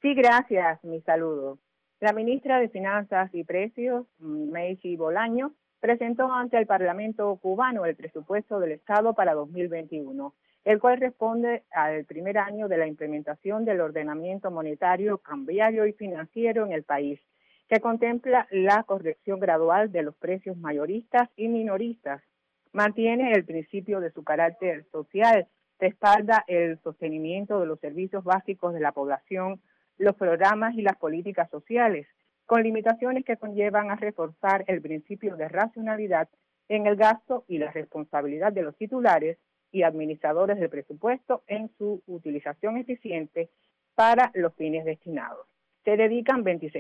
Sí, gracias, mi saludo. La ministra de Finanzas y Precios, Meisy Bolaño, presentó ante el Parlamento cubano el presupuesto del Estado para 2021, el cual responde al primer año de la implementación del ordenamiento monetario, cambiario y financiero en el país, que contempla la corrección gradual de los precios mayoristas y minoristas. Mantiene el principio de su carácter social, respalda el sostenimiento de los servicios básicos de la población, los programas y las políticas sociales, con limitaciones que conllevan a reforzar el principio de racionalidad en el gasto y la responsabilidad de los titulares y administradores del presupuesto en su utilización eficiente para los fines destinados. Se dedican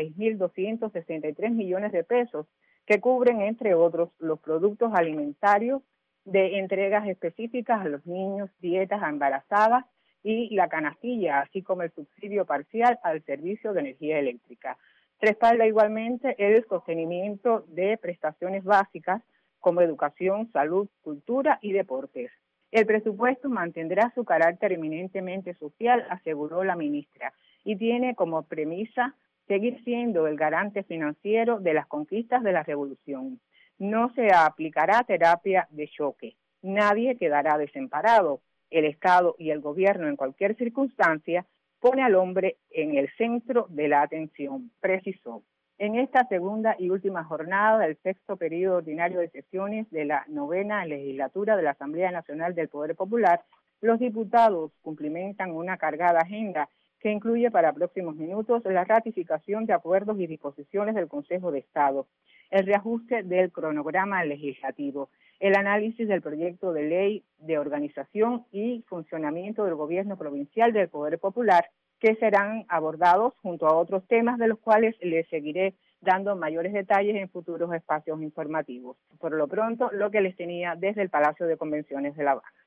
26.263 millones de pesos que cubren, entre otros, los productos alimentarios de entregas específicas a los niños, dietas a embarazadas y la canastilla, así como el subsidio parcial al servicio de energía eléctrica. Respalda igualmente el sostenimiento de prestaciones básicas como educación, salud, cultura y deportes. El presupuesto mantendrá su carácter eminentemente social, aseguró la ministra, y tiene como premisa seguir siendo el garante financiero de las conquistas de la revolución. No se aplicará terapia de choque. Nadie quedará desamparado. El Estado y el gobierno en cualquier circunstancia pone al hombre en el centro de la atención, precisó. En esta segunda y última jornada del sexto periodo ordinario de sesiones de la novena legislatura de la Asamblea Nacional del Poder Popular, los diputados cumplimentan una cargada agenda que incluye para próximos minutos la ratificación de acuerdos y disposiciones del Consejo de Estado, el reajuste del cronograma legislativo, el análisis del proyecto de ley de organización y funcionamiento del gobierno provincial del Poder Popular, que serán abordados junto a otros temas de los cuales les seguiré dando mayores detalles en futuros espacios informativos. Por lo pronto, lo que les tenía desde el Palacio de Convenciones de La Habana.